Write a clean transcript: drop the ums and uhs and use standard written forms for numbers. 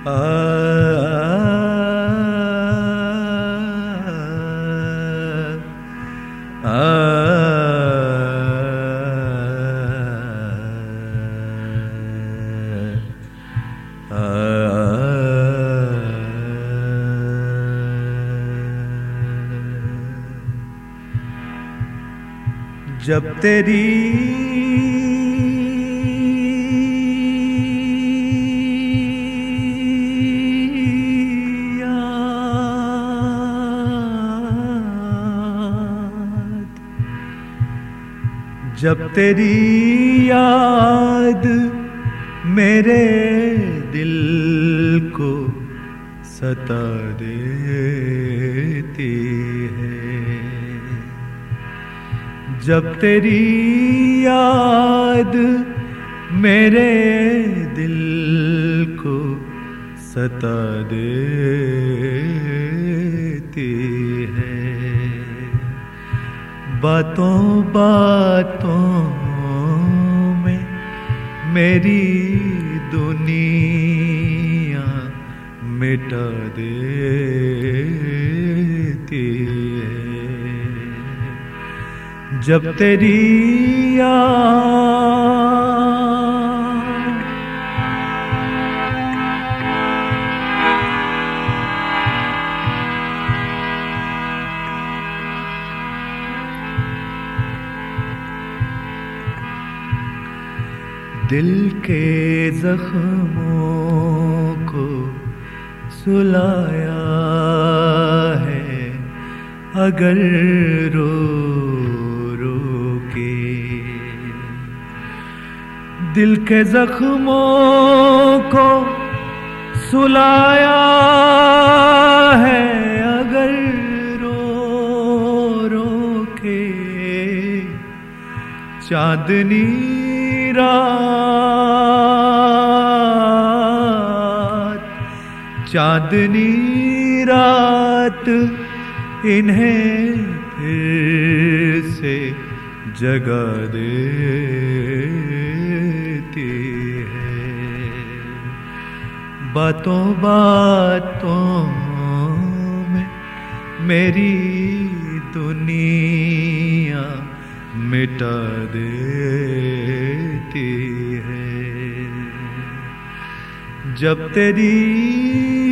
आ, आ, जब तेरी जब तेरी याद मेरे दिल को सता देती है, जब तेरी याद मेरे दिल को सता देती है, बातों बातों में मेरी दुनिया मिटा देती है, जब तेरी दिल के जख्मों को सुलाया है अगर रो रो के, दिल के जख्मों को सुलाया है अगर रो रो के, चांदनी रात चांदनी रात इन्हें फिर से जगा देती है, बातों बातों में मेरी दुनिया मिटा देती है, जब तेरी